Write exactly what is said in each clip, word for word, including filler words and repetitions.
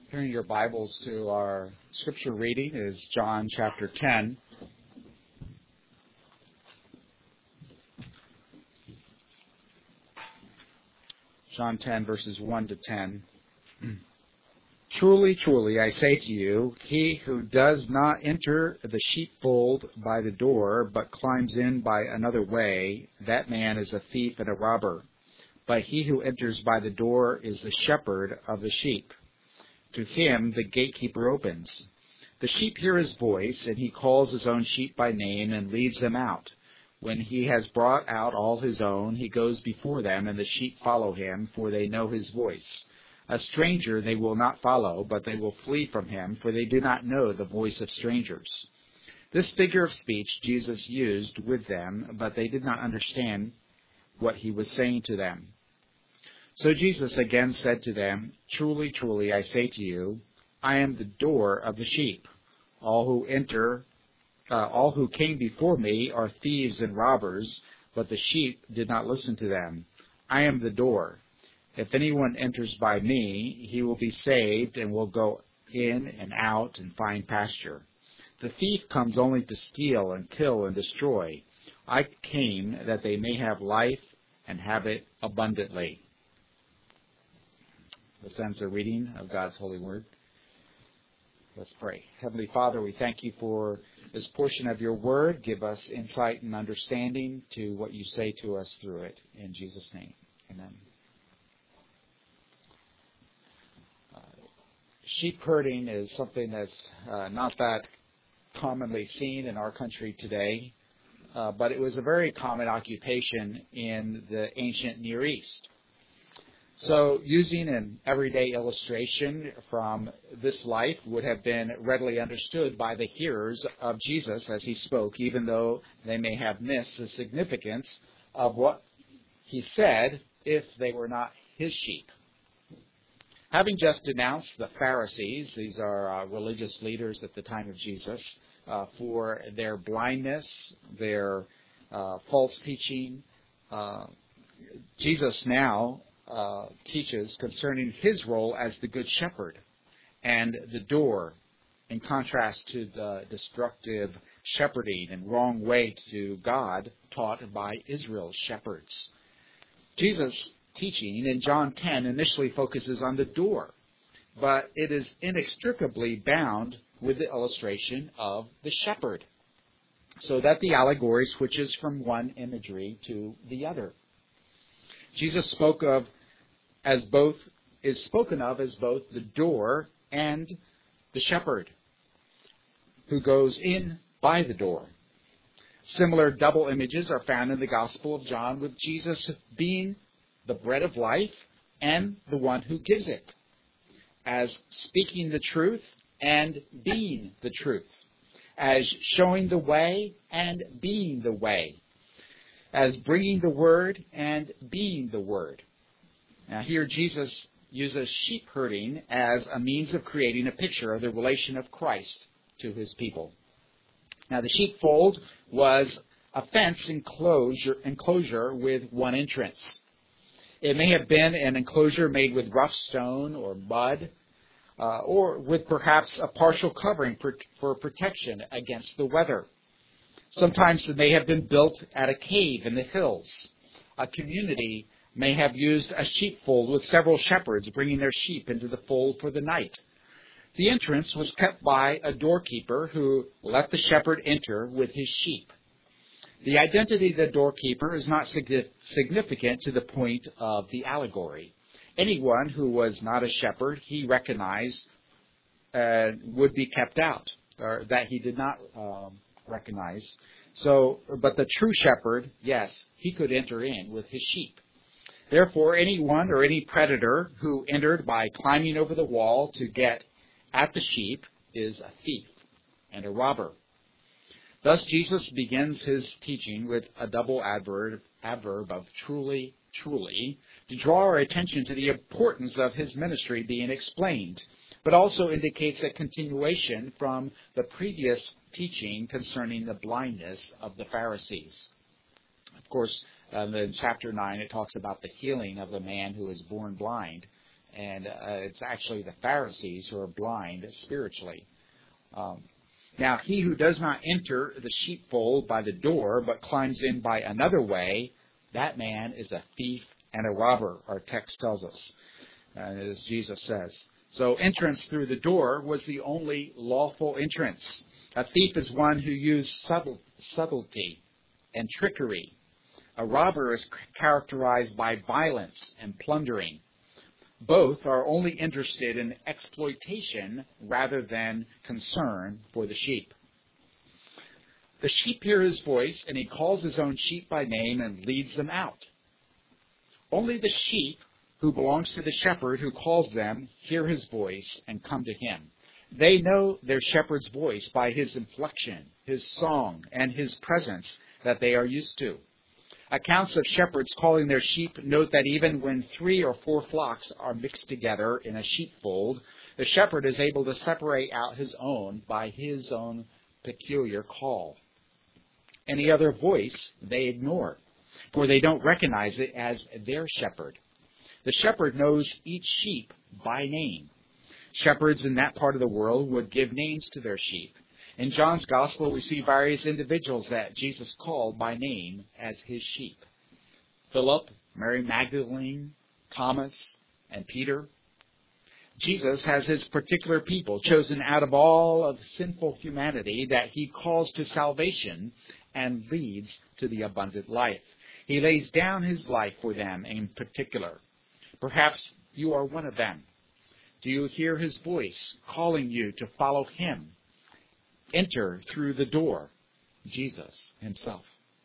Turning your Bibles to our scripture reading is John chapter ten. John ten, verses one to ten. Truly, truly, I say to you, he who does not enter the sheepfold by the door, but climbs in by another way, that man is a thief and a robber. But he who enters by the door is the shepherd of the sheep. To him the gatekeeper opens. The sheep hear his voice, and he calls his own sheep by name and leads them out. When he has brought out all his own, he goes before them, and the sheep follow him, for they know his voice. A stranger they will not follow, but they will flee from him, for they do not know the voice of strangers. This figure of speech Jesus used with them, but they did not understand what he was saying to them. So Jesus again said to them, Truly, truly, I say to you, I am the door of the sheep. All who enter, uh, all who came before me are thieves and robbers, but the sheep did not listen to them. I am the door. If anyone enters by me, he will be saved and will go in and out and find pasture. The thief comes only to steal and kill and destroy. I came that they may have life and have it abundantly. This ends the reading of God's holy word. Let's pray. Heavenly Father, we thank you for this portion of your word. Give us insight and understanding to what you say to us through it. In Jesus' name, amen. Uh, sheep herding is something that's uh, not that commonly seen in our country today, uh, but it was a very common occupation in the ancient Near East. So using an everyday illustration from this life would have been readily understood by the hearers of Jesus as he spoke, even though they may have missed the significance of what he said if they were not his sheep. Having just denounced the Pharisees, these are uh, religious leaders at the time of Jesus, uh, for their blindness, their uh, false teaching, uh, Jesus now Uh, teaches concerning his role as the good shepherd and the door, in contrast to the destructive shepherding and wrong way to God taught by Israel's shepherds. Jesus' teaching in John ten initially focuses on the door, but it is inextricably bound with the illustration of the shepherd, so that the allegory switches from one imagery to the other. Jesus spoke of as both is spoken of as both the door and the shepherd who goes in by the door. Similar double images are found in the Gospel of John, with Jesus being the bread of life and the one who gives it, as speaking the truth and being the truth, as showing the way and being the way, as bringing the word and being the word. Now here Jesus uses sheep herding as a means of creating a picture of the relation of Christ to his people. Now the sheepfold was a fence enclosure, enclosure with one entrance. It may have been an enclosure made with rough stone or mud, uh, or with perhaps a partial covering for, for protection against the weather. Sometimes it may have been built at a cave in the hills. A community may have used a sheepfold with several shepherds bringing their sheep into the fold for the night. The entrance was kept by a doorkeeper who let the shepherd enter with his sheep. The identity of the doorkeeper is not significant to the point of the allegory. Anyone who was not a shepherd, he recognized, uh, would be kept out, or that he did not um, recognize. So, but the true shepherd, yes, he could enter in with his sheep. Therefore, anyone or any predator who entered by climbing over the wall to get at the sheep is a thief and a robber. Thus, Jesus begins his teaching with a double adverb, adverb of truly, truly, to draw our attention to the importance of his ministry being explained, but also indicates a continuation from the previous teaching concerning the blindness of the Pharisees. Of course, Um, in chapter nine, it talks about the healing of the man who is born blind. And uh, it's actually the Pharisees who are blind spiritually. Um, now, he who does not enter the sheepfold by the door, but climbs in by another way, that man is a thief and a robber, our text tells us, uh, as Jesus says. So entrance through the door was the only lawful entrance. A thief is one who used subtle, subtlety and trickery. A robber is characterized by violence and plundering. Both are only interested in exploitation rather than concern for the sheep. The sheep hear his voice, and he calls his own sheep by name and leads them out. Only the sheep who belongs to the shepherd who calls them hear his voice and come to him. They know their shepherd's voice by his inflection, his song, and his presence that they are used to. Accounts of shepherds calling their sheep note that even when three or four flocks are mixed together in a sheepfold, the shepherd is able to separate out his own by his own peculiar call. Any other voice they ignore, for they don't recognize it as their shepherd. The shepherd knows each sheep by name. Shepherds in that part of the world would give names to their sheep. In John's Gospel, we see various individuals that Jesus called by name as his sheep. Philip, Mary Magdalene, Thomas, and Peter. Jesus has his particular people chosen out of all of sinful humanity that he calls to salvation and leads to the abundant life. He lays down his life for them in particular. Perhaps you are one of them. Do you hear his voice calling you to follow him? Enter through the door, Jesus himself.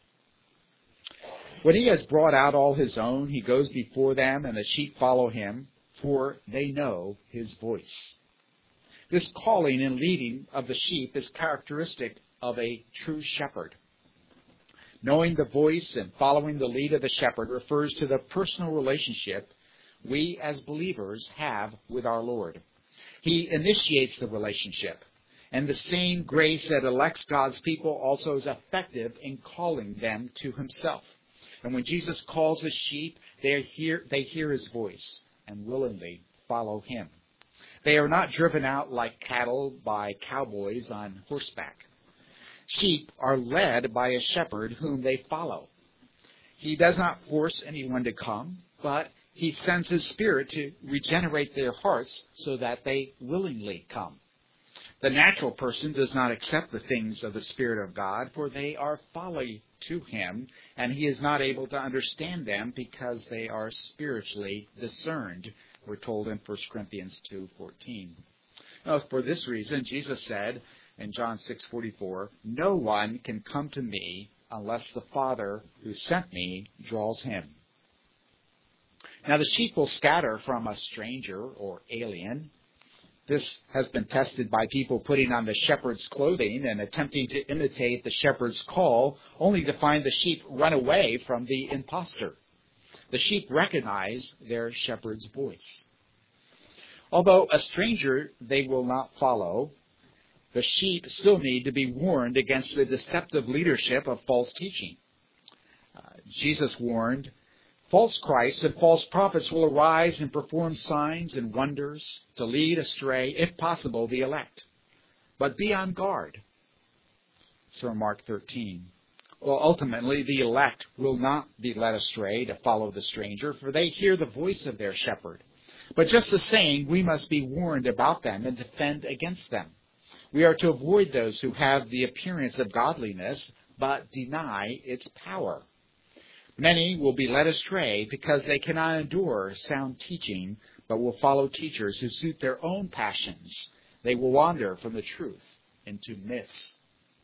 When he has brought out all his own, he goes before them, and the sheep follow him, for they know his voice. This calling and leading of the sheep is characteristic of a true shepherd. Knowing the voice and following the lead of the shepherd refers to the personal relationship we as believers have with our Lord. He initiates the relationship. And the same grace that elects God's people also is effective in calling them to himself. And when Jesus calls his sheep, they hear, they hear his voice and willingly follow him. They are not driven out like cattle by cowboys on horseback. Sheep are led by a shepherd whom they follow. He does not force anyone to come, but he sends his Spirit to regenerate their hearts so that they willingly come. The natural person does not accept the things of the Spirit of God, for they are folly to him, and he is not able to understand them because they are spiritually discerned. We're told in First Corinthians two fourteen. Now, for this reason, Jesus said in John six forty-four, "No one can come to me unless the Father who sent me draws him." Now, the sheep will scatter from a stranger or alien. This has been tested by people putting on the shepherd's clothing and attempting to imitate the shepherd's call, only to find the sheep run away from the impostor. The sheep recognize their shepherd's voice. Although a stranger they will not follow, the sheep still need to be warned against the deceptive leadership of false teaching. Uh, Jesus warned, false Christs and false prophets will arise and perform signs and wonders to lead astray, if possible, the elect. But be on guard. It's from Mark thirteen. Well, ultimately, the elect will not be led astray to follow the stranger, for they hear the voice of their shepherd. But just the same, we must be warned about them and defend against them. We are to avoid those who have the appearance of godliness, but deny its power. Many will be led astray because they cannot endure sound teaching, but will follow teachers who suit their own passions. They will wander from the truth into myths.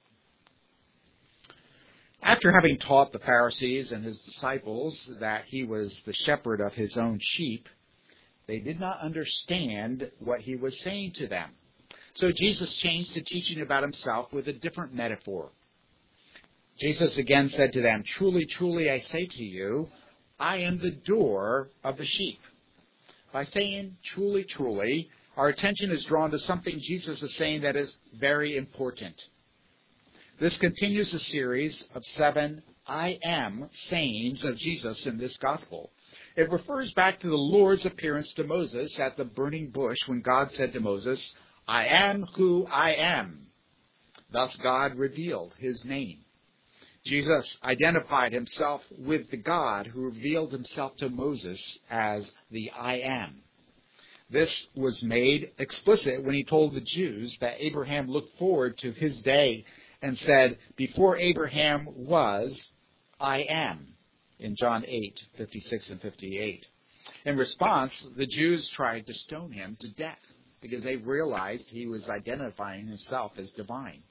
After having taught the Pharisees and his disciples that he was the shepherd of his own sheep, they did not understand what he was saying to them. So Jesus changed the teaching about himself with a different metaphor. Jesus again said to them, "Truly, truly, I say to you, I am the door of the sheep." By saying truly, truly, our attention is drawn to something Jesus is saying that is very important. This continues a series of seven I am sayings of Jesus in this gospel. It refers back to the Lord's appearance to Moses at the burning bush when God said to Moses, I am who I am. Thus God revealed his name. Jesus identified himself with the God who revealed himself to Moses as the I am. This was made explicit when he told the Jews that Abraham looked forward to his day and said, before Abraham was, I am, in John eight, fifty-six and fifty-eight. In response, the Jews tried to stone him to death because they realized he was identifying himself as divine.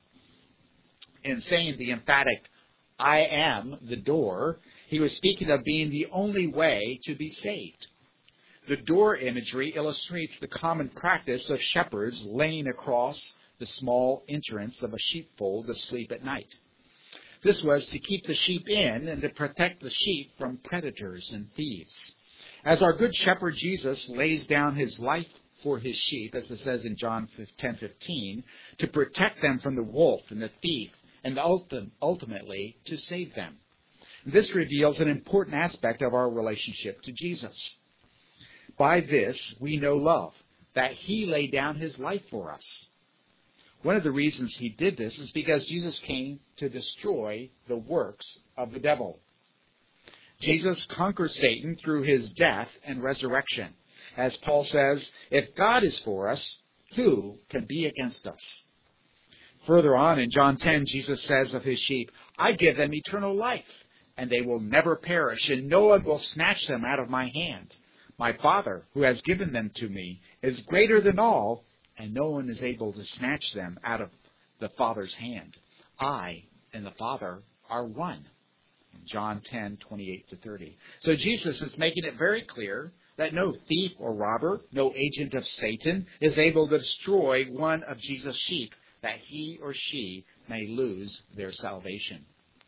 In saying the emphatic, I am the door, he was speaking of being the only way to be saved. The door imagery illustrates the common practice of shepherds laying across the small entrance of a sheepfold to sleep at night. This was to keep the sheep in and to protect the sheep from predators and thieves. As our good shepherd Jesus lays down his life for his sheep, as it says in John ten fifteen, to protect them from the wolf and the thief, and ultimately to save them. This reveals an important aspect of our relationship to Jesus. By this we know love, that he laid down his life for us. One of the reasons he did this is because Jesus came to destroy the works of the devil. Jesus conquered Satan through his death and resurrection. As Paul says, if God is for us, who can be against us? Further on in John ten, Jesus says of his sheep, I give them eternal life, and they will never perish, and no one will snatch them out of my hand. My Father, who has given them to me, is greater than all, and no one is able to snatch them out of the Father's hand. I and the Father are one. John ten, twenty-eight to thirty. So Jesus is making it very clear that no thief or robber, no agent of Satan, is able to destroy one of Jesus' sheep, that he or she may lose their salvation.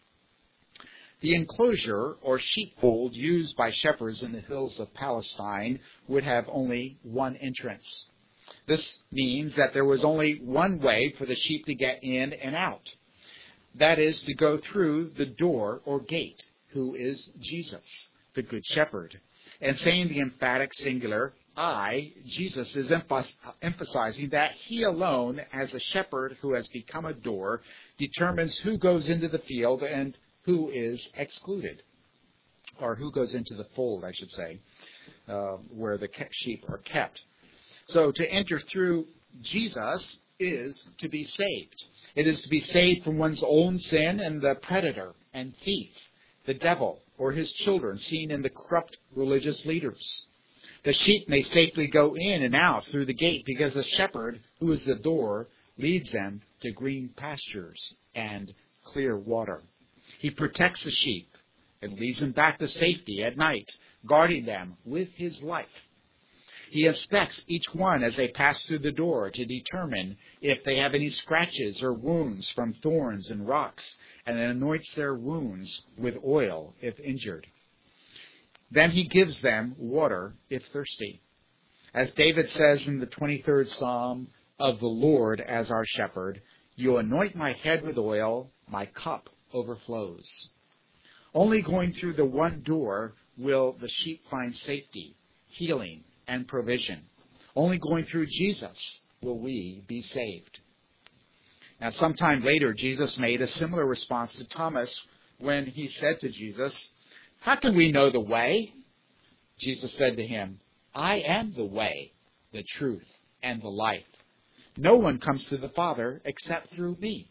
The enclosure or sheepfold used by shepherds in the hills of Palestine would have only one entrance. This means that there was only one way for the sheep to get in and out. That is, to go through the door or gate, who is Jesus, the Good Shepherd. And saying the emphatic singular, I, Jesus is emphasizing that he alone, as a shepherd who has become a door, determines who goes into the field and who is excluded, or who goes into the fold, I should say, uh, where the sheep are kept. So to enter through Jesus is to be saved. It is to be saved from one's own sin and the predator and thief, the devil, or his children seen in the corrupt religious leaders. The sheep may safely go in and out through the gate because the shepherd, who is the door, leads them to green pastures and clear water. He protects the sheep and leads them back to safety at night, guarding them with his life. He inspects each one as they pass through the door to determine if they have any scratches or wounds from thorns and rocks, and anoints their wounds with oil if injured. Then he gives them water if thirsty. As David says in the twenty-third Psalm of the Lord as our shepherd, you anoint my head with oil, my cup overflows. Only going through the one door will the sheep find safety, healing, and provision. Only going through Jesus will we be saved. Now, sometime later, Jesus made a similar response to Thomas when he said to Jesus, how can we know the way? Jesus said to him, I am the way, the truth, and the life. No one comes to the Father except through me.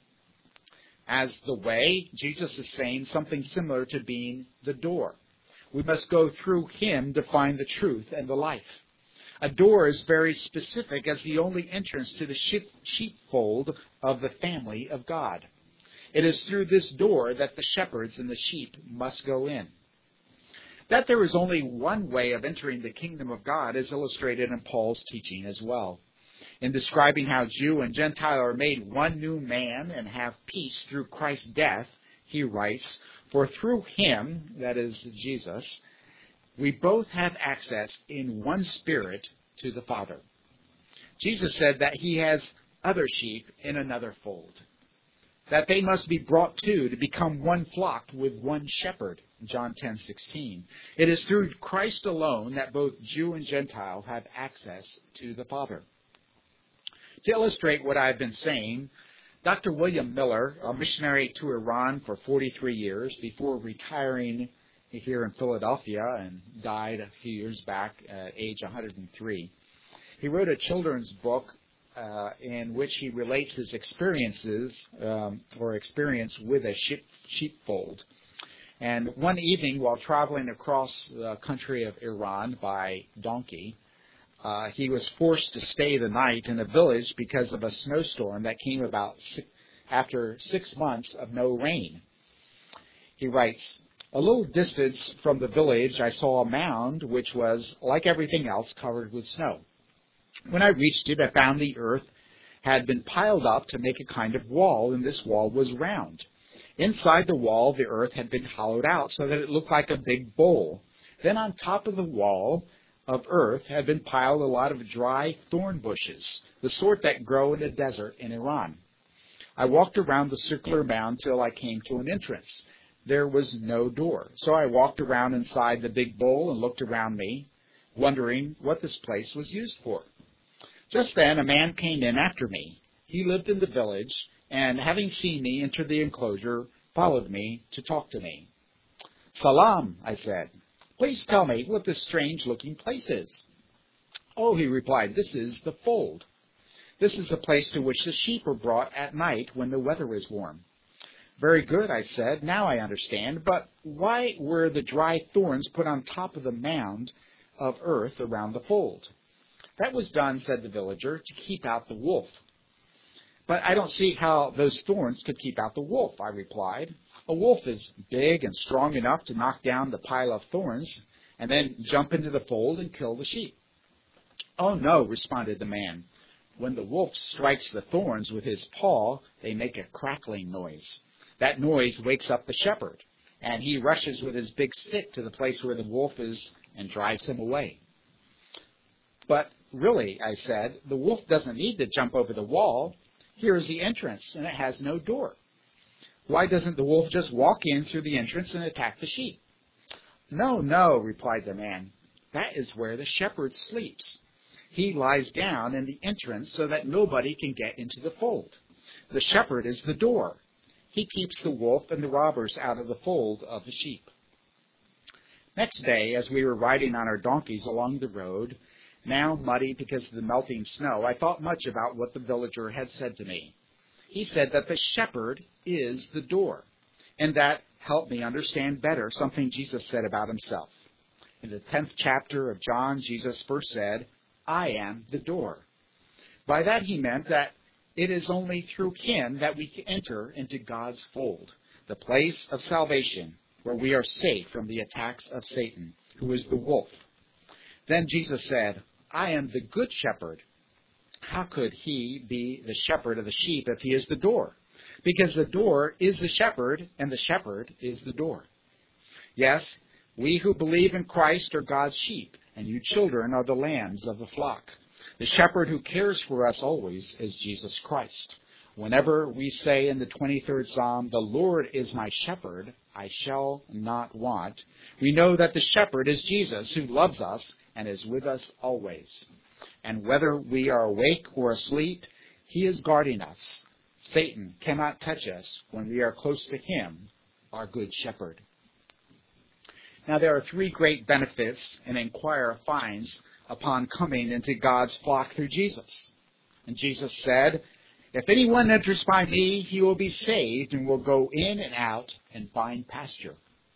As the way, Jesus is saying something similar to being the door. We must go through him to find the truth and the life. A door is very specific as the only entrance to the sheep, sheepfold of the family of God. It is through this door that the shepherds and the sheep must go in. That there is only one way of entering the kingdom of God is illustrated in Paul's teaching as well. In describing how Jew and Gentile are made one new man and have peace through Christ's death, he writes, for through him, that is Jesus, we both have access in one spirit to the Father. Jesus said that he has other sheep in another fold. that they must be brought to to become one flock with one shepherd. John ten sixteen. It is through Christ alone that both Jew and Gentile have access to the Father. To illustrate what I've been saying, Doctor William Miller, a missionary to Iran for forty-three years before retiring here in Philadelphia and died a few years back at age one hundred three. He wrote a children's book uh, in which he relates his experiences um, or experience with a sheep, sheepfold. And one evening while traveling across the country of Iran by donkey, uh, he was forced to stay the night in a village because of a snowstorm that came about six, after six months of no rain. He writes, "A little distance from the village, I saw a mound which was, like everything else, covered with snow. When I reached it, I found the earth had been piled up to make a kind of wall, and this wall was round. Inside the wall, the earth had been hollowed out so that it looked like a big bowl. Then on top of the wall of earth had been piled a lot of dry thorn bushes, the sort that grow in a desert in Iran. I walked around the circular mound till I came to an entrance. There was no door, so I walked around inside the big bowl and looked around me, wondering what this place was used for. Just then a man came in after me. He lived in the village, and having seen me enter the enclosure, followed me to talk to me. 'Salam,' I said. 'Please tell me what this strange-looking place is.' 'Oh,' he replied, 'this is the fold. This is the place to which the sheep are brought at night when the weather is warm.' 'Very good,' I said. 'Now I understand. But why were the dry thorns put on top of the mound of earth around the fold?' 'That was done,' said the villager, 'to keep out the wolf.' 'But I don't see how those thorns could keep out the wolf,' I replied. 'A wolf is big and strong enough to knock down the pile of thorns and then jump into the fold and kill the sheep.' 'Oh, no,' responded the man. 'When the wolf strikes the thorns with his paw, they make a crackling noise. That noise wakes up the shepherd, and he rushes with his big stick to the place where the wolf is and drives him away.' 'But really,' I said, 'the wolf doesn't need to jump over the wall. Here is the entrance, and it has no door. Why doesn't the wolf just walk in through the entrance and attack the sheep?' 'No, no,' replied the man. 'That is where the shepherd sleeps. He lies down in the entrance so that nobody can get into the fold. The shepherd is the door. He keeps the wolf and the robbers out of the fold of the sheep.' Next day, as we were riding on our donkeys along the road, now muddy because of the melting snow, I thought much about what the villager had said to me. He said that the shepherd is the door, and that helped me understand better something Jesus said about himself. In the tenth chapter of John, Jesus first said, 'I am the door.' By that he meant that it is only through him that we can enter into God's fold, the place of salvation, where we are safe from the attacks of Satan, who is the wolf. Then Jesus said, 'I am the good shepherd.' How could he be the shepherd of the sheep if he is the door? Because the door is the shepherd, and the shepherd is the door. Yes, we who believe in Christ are God's sheep, and you children are the lambs of the flock. The shepherd who cares for us always is Jesus Christ. Whenever we say in the twenty-third Psalm, 'The Lord is my shepherd, I shall not want,' we know that the shepherd is Jesus, who loves us and is with us always. And whether we are awake or asleep, he is guarding us. Satan cannot touch us when we are close to him, our good shepherd." Now there are three great benefits an inquirer finds upon coming into God's flock through Jesus. And Jesus said, "If anyone enters by me, he will be saved and will go in and out and find pasture."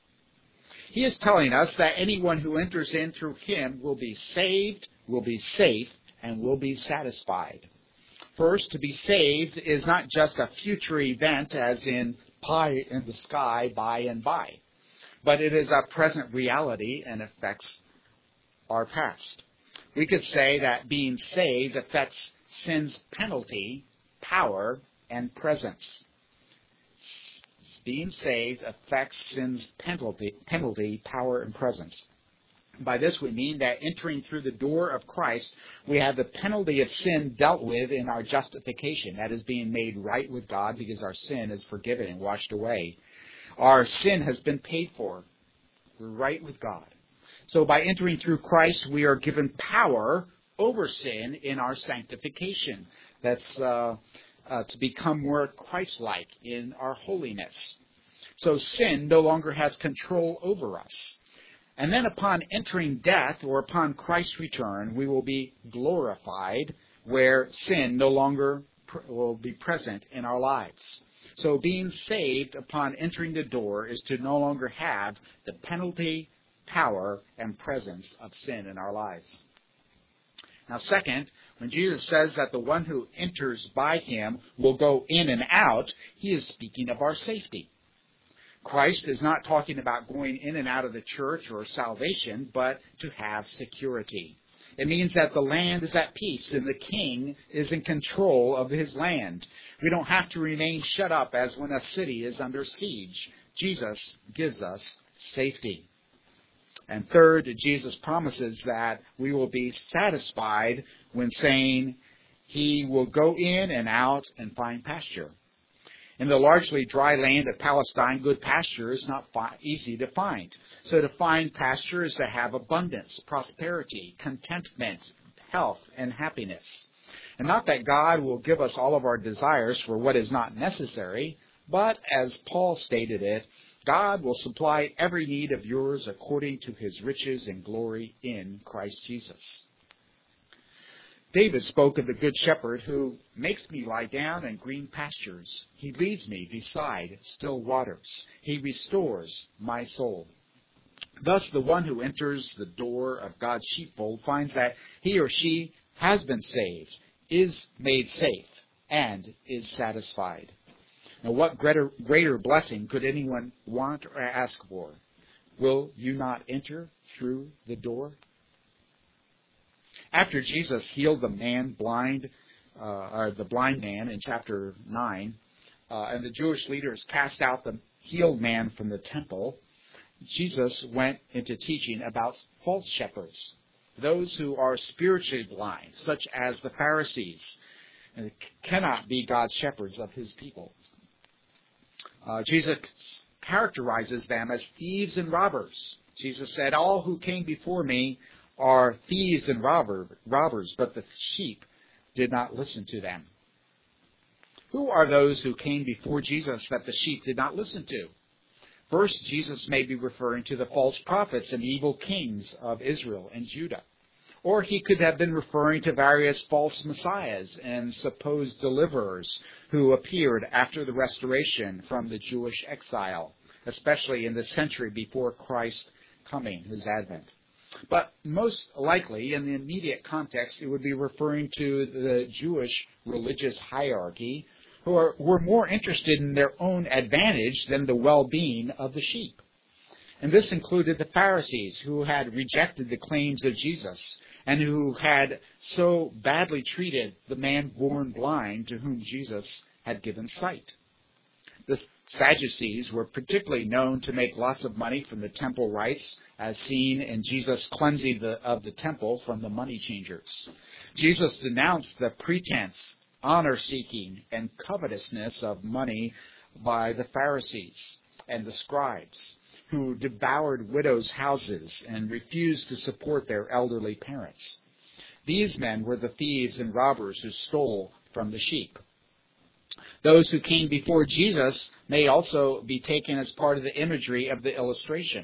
He is telling us that anyone who enters in through him will be saved, will be safe, and will be satisfied. First, to be saved is not just a future event as in pie in the sky by and by, but it is a present reality and affects our past. We could say that being saved affects sin's penalty, power, and presence. Being saved affects sin's penalty, penalty, power, and presence. By this we mean that entering through the door of Christ, we have the penalty of sin dealt with in our justification. That is being made right with God because our sin is forgiven and washed away. Our sin has been paid for. We're right with God. So by entering through Christ, we are given power over sin in our sanctification. That's uh, uh, to become more Christ-like in our holiness. So sin no longer has control over us. And then upon entering death, or upon Christ's return, we will be glorified, where sin no longer pr- will be present in our lives. So being saved upon entering the door is to no longer have the penalty, power, and presence of sin in our lives. Now, second, when Jesus says that the one who enters by him will go in and out, he is speaking of our safety. Christ is not talking about going in and out of the church or salvation, but to have security. It means that the land is at peace and the king is in control of his land. We don't have to remain shut up as when a city is under siege. Jesus gives us safety. And third, Jesus promises that we will be satisfied when saying he will go in and out and find pasture. In the largely dry land of Palestine, good pasture is not fi- easy to find. So to find pasture is to have abundance, prosperity, contentment, health, and happiness. And not that God will give us all of our desires for what is not necessary, but as Paul stated it, God will supply every need of yours according to his riches and glory in Christ Jesus. David spoke of the good shepherd who makes me lie down in green pastures. He leads me beside still waters. He restores my soul. Thus, the one who enters the door of God's sheepfold finds that he or she has been saved, is made safe, and is satisfied. Now, what greater, greater blessing could anyone want or ask for? Will you not enter through the door? After Jesus healed the man blind, uh, or the blind man in chapter nine, uh, and the Jewish leaders cast out the healed man from the temple, Jesus went into teaching about false shepherds, those who are spiritually blind, such as the Pharisees, and cannot be God's shepherds of his people. Uh, Jesus characterizes them as thieves and robbers. Jesus said, all who came before me are thieves and robber, robbers, but the sheep did not listen to them. Who are those who came before Jesus that the sheep did not listen to? First, Jesus may be referring to the false prophets and evil kings of Israel and Judah. Or he could have been referring to various false messiahs and supposed deliverers who appeared after the restoration from the Jewish exile, especially in the century before Christ's coming, his advent. But most likely, in the immediate context, it would be referring to the Jewish religious hierarchy who are, were more interested in their own advantage than the well-being of the sheep. And this included the Pharisees, who had rejected the claims of Jesus and who had so badly treated the man born blind to whom Jesus had given sight. The Sadducees were particularly known to make lots of money from the temple rites, as seen in Jesus' cleansing the, of the temple from the money changers. Jesus denounced the pretense, honor-seeking, and covetousness of money by the Pharisees and the scribes, who devoured widows' houses and refused to support their elderly parents. These men were the thieves and robbers who stole from the sheep. Those who came before Jesus may also be taken as part of the imagery of the illustration.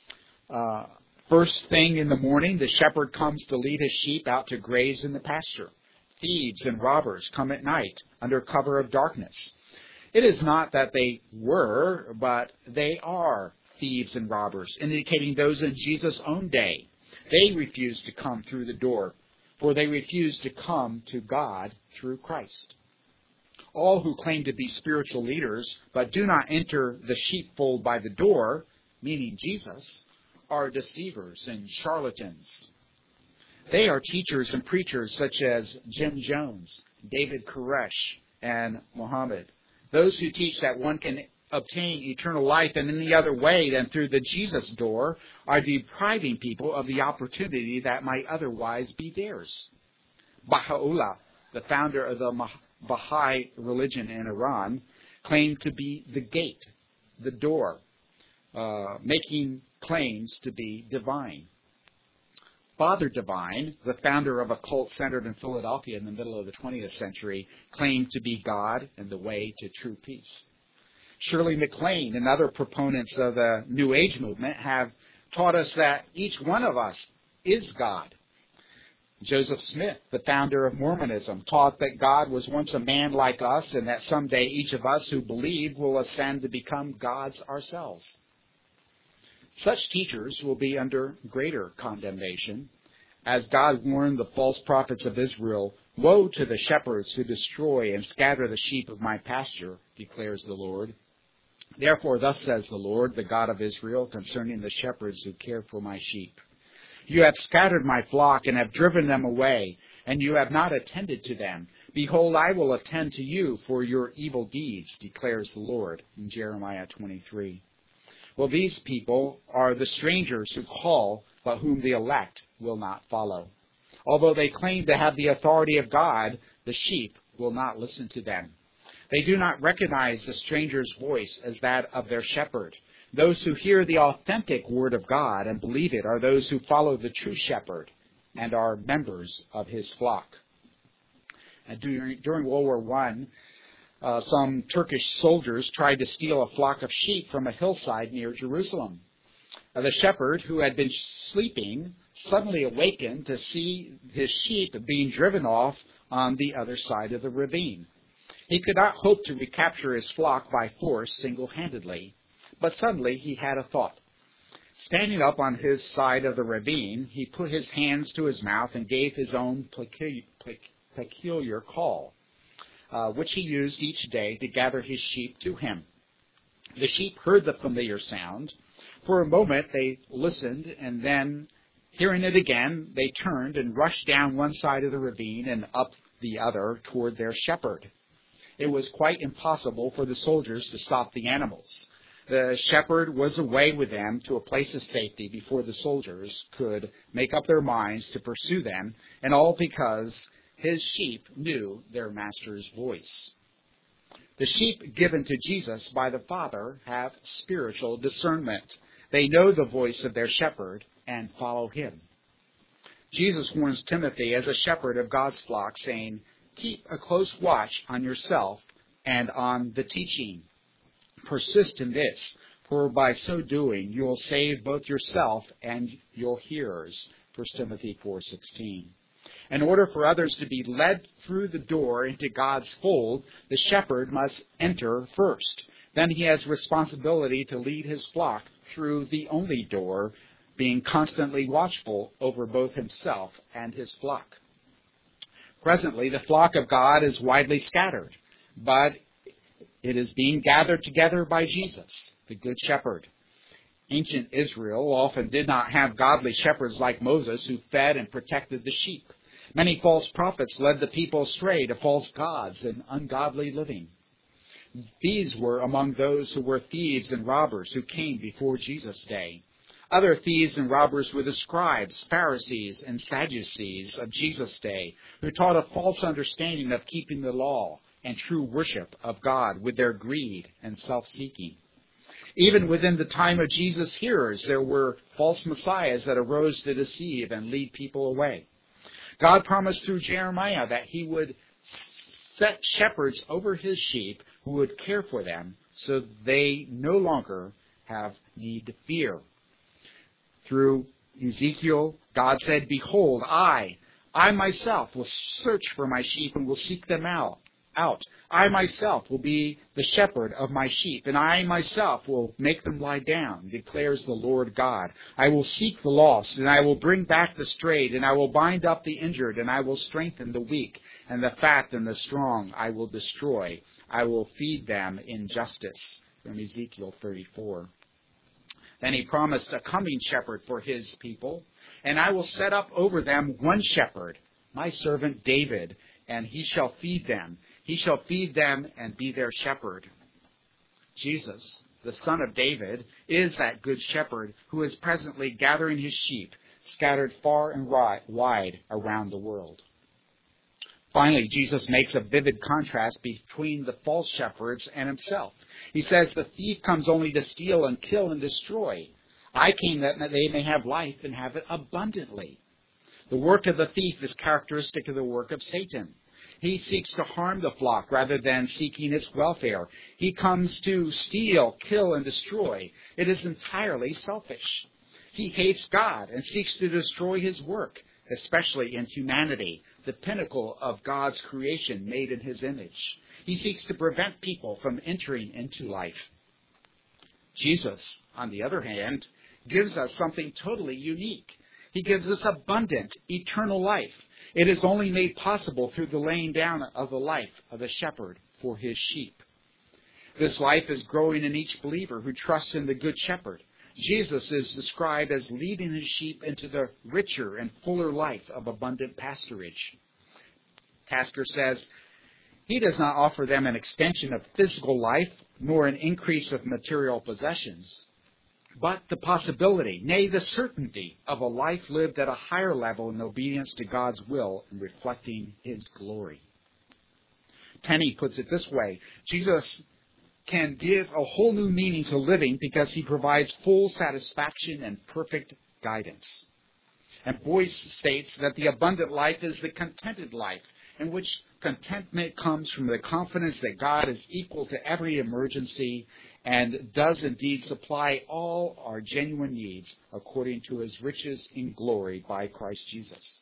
Uh, first thing in the morning, the shepherd comes to lead his sheep out to graze in the pasture. Thieves and robbers come at night under cover of darkness. It is not that they were, but they are thieves and robbers, indicating those in Jesus' own day. They refused to come through the door, for they refused to come to God through Christ. All who claim to be spiritual leaders, but do not enter the sheepfold by the door, meaning Jesus, are deceivers and charlatans. They are teachers and preachers such as Jim Jones, David Koresh, and Muhammad. Those who teach that one can obtain eternal life in any other way than through the Jesus door are depriving people of the opportunity that might otherwise be theirs. Baha'u'llah, the founder of the Baha'i religion in Iran, claimed to be the gate, the door, uh, making claims to be divine. Father Divine, the founder of a cult centered in Philadelphia in the middle of the twentieth century, claimed to be God and the way to true peace. Shirley MacLaine and other proponents of the New Age movement have taught us that each one of us is God. Joseph Smith, the founder of Mormonism, taught that God was once a man like us and that someday each of us who believe will ascend to become gods ourselves. Such teachers will be under greater condemnation. As God warned the false prophets of Israel, "Woe to the shepherds who destroy and scatter the sheep of my pasture," declares the Lord. "Therefore thus says the Lord, the God of Israel, concerning the shepherds who care for my sheep. You have scattered my flock and have driven them away, and you have not attended to them. Behold, I will attend to you for your evil deeds, declares the Lord," in Jeremiah twenty-three. Well, these people are the strangers who call, but whom the elect will not follow. Although they claim to have the authority of God, the sheep will not listen to them. They do not recognize the stranger's voice as that of their shepherd. Those who hear the authentic word of God and believe it are those who follow the true shepherd and are members of his flock. And during, during World War One, Uh, some Turkish soldiers tried to steal a flock of sheep from a hillside near Jerusalem. Uh, the shepherd, who had been sleeping, suddenly awakened to see his sheep being driven off on the other side of the ravine. He could not hope to recapture his flock by force single-handedly, but suddenly he had a thought. Standing up on his side of the ravine, he put his hands to his mouth and gave his own peculiar call, Uh, which he used each day to gather his sheep to him. The sheep heard the familiar sound. For a moment they listened, and then, hearing it again, they turned and rushed down one side of the ravine and up the other toward their shepherd. It was quite impossible for the soldiers to stop the animals. The shepherd was away with them to a place of safety before the soldiers could make up their minds to pursue them, and all because his sheep knew their master's voice. The sheep given to Jesus by the Father have spiritual discernment. They know the voice of their shepherd and follow him. Jesus warns Timothy as a shepherd of God's flock, saying, "Keep a close watch on yourself and on the teaching. Persist in this, for by so doing you will save both yourself and your hearers." First Timothy four sixteen. In order for others to be led through the door into God's fold, the shepherd must enter first. Then he has responsibility to lead his flock through the only door, being constantly watchful over both himself and his flock. Presently, the flock of God is widely scattered, but it is being gathered together by Jesus, the Good Shepherd. Ancient Israel often did not have godly shepherds like Moses who fed and protected the sheep. Many false prophets led the people astray to false gods and ungodly living. These were among those who were thieves and robbers who came before Jesus' day. Other thieves and robbers were the scribes, Pharisees, and Sadducees of Jesus' day, who taught a false understanding of keeping the law and true worship of God with their greed and self-seeking. Even within the time of Jesus' hearers, there were false messiahs that arose to deceive and lead people away. God promised through Jeremiah that he would set shepherds over his sheep who would care for them so they no longer have need to fear. Through Ezekiel, God said, "Behold, I, I myself will search for my sheep and will seek them out. out. I myself will be the shepherd of my sheep, and I myself will make them lie down, declares the Lord God. I will seek the lost, and I will bring back the strayed, and I will bind up the injured, and I will strengthen the weak, and the fat and the strong I will destroy. I will feed them in justice." From Ezekiel thirty-four. Then he promised a coming shepherd for his people, "And I will set up over them one shepherd, my servant David, and he shall feed them. He shall feed them and be their shepherd." Jesus, the Son of David, is that good shepherd who is presently gathering his sheep scattered far and wide around the world. Finally, Jesus makes a vivid contrast between the false shepherds and himself. He says, the thief comes only to steal and kill and destroy. I came that they may have life and have it abundantly. The work of the thief is characteristic of the work of Satan. He seeks to harm the flock rather than seeking its welfare. He comes to steal, kill, and destroy. It is entirely selfish. He hates God and seeks to destroy his work, especially in humanity, the pinnacle of God's creation made in his image. He seeks to prevent people from entering into life. Jesus, on the other hand, gives us something totally unique. He gives us abundant, eternal life. It is only made possible through the laying down of the life of the shepherd for his sheep. This life is growing in each believer who trusts in the good shepherd. Jesus is described as leading his sheep into the richer and fuller life of abundant pasturage. Tasker says, he does not offer them an extension of physical life, nor an increase of material possessions, but the possibility, nay, the certainty of a life lived at a higher level in obedience to God's will and reflecting his glory. Tenney puts it this way: Jesus can give a whole new meaning to living because he provides full satisfaction and perfect guidance. And Boyce states that the abundant life is the contented life, in which contentment comes from the confidence that God is equal to every emergency and does indeed supply all our genuine needs according to his riches in glory by Christ Jesus.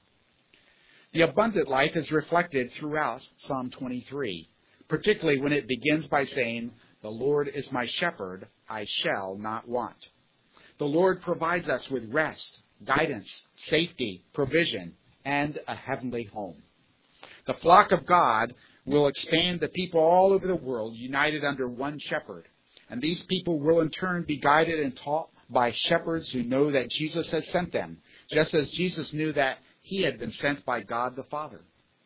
The abundant life is reflected throughout Psalm twenty-three, particularly when it begins by saying, "The Lord is my shepherd, I shall not want." The Lord provides us with rest, guidance, safety, provision, and a heavenly home. The flock of God will expand the people all over the world united under one shepherd. And these people will in turn be guided and taught by shepherds who know that Jesus has sent them, just as Jesus knew that he had been sent by God the Father.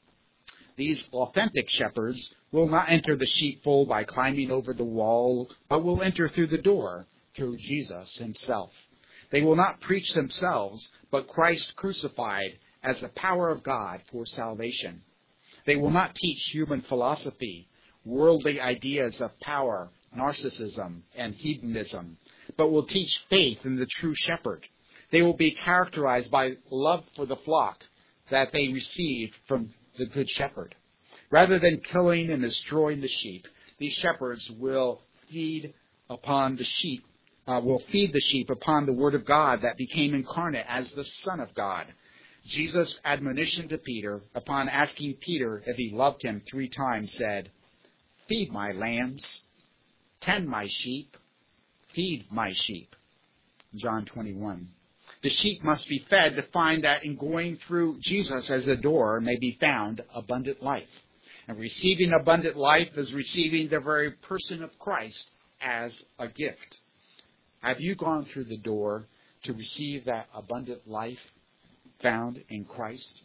These authentic shepherds will not enter the sheepfold by climbing over the wall, but will enter through the door, through Jesus himself. They will not preach themselves, but Christ crucified as the power of God for salvation. They will not teach human philosophy, worldly ideas of power, narcissism, and hedonism, but will teach faith in the true shepherd. They will be characterized by love for the flock that they received from the good shepherd. Rather than killing and destroying the sheep, these shepherds will feed upon the sheep, uh, will feed the sheep upon the word of God that became incarnate as the Son of God. Jesus' admonition to Peter, upon asking Peter if he loved him three times, said, "Feed my lambs, tend my sheep, feed my sheep." John twenty-one. The sheep must be fed to find that in going through Jesus as a door may be found abundant life. And receiving abundant life is receiving the very person of Christ as a gift. Have you gone through the door to receive that abundant life found in Christ?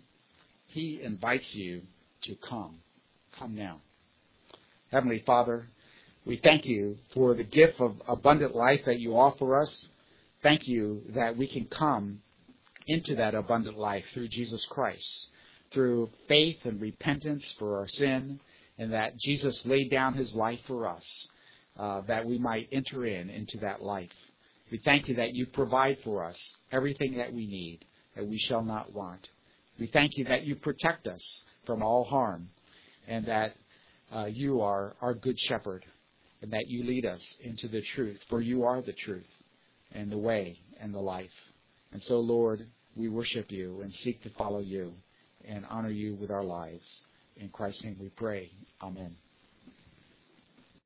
He invites you to come. Come now. Heavenly Father, we thank you for the gift of abundant life that you offer us. Thank you that we can come into that abundant life through Jesus Christ, through faith and repentance for our sin, and that Jesus laid down his life for us, uh, that we might enter in into that life. We thank you that you provide for us everything that we need, that we shall not want. We thank you that you protect us from all harm, and that uh, you are our good shepherd, and that you lead us into the truth, for you are the truth and the way and the life. And so, Lord, we worship you and seek to follow you and honor you with our lives. In Christ's name we pray. Amen.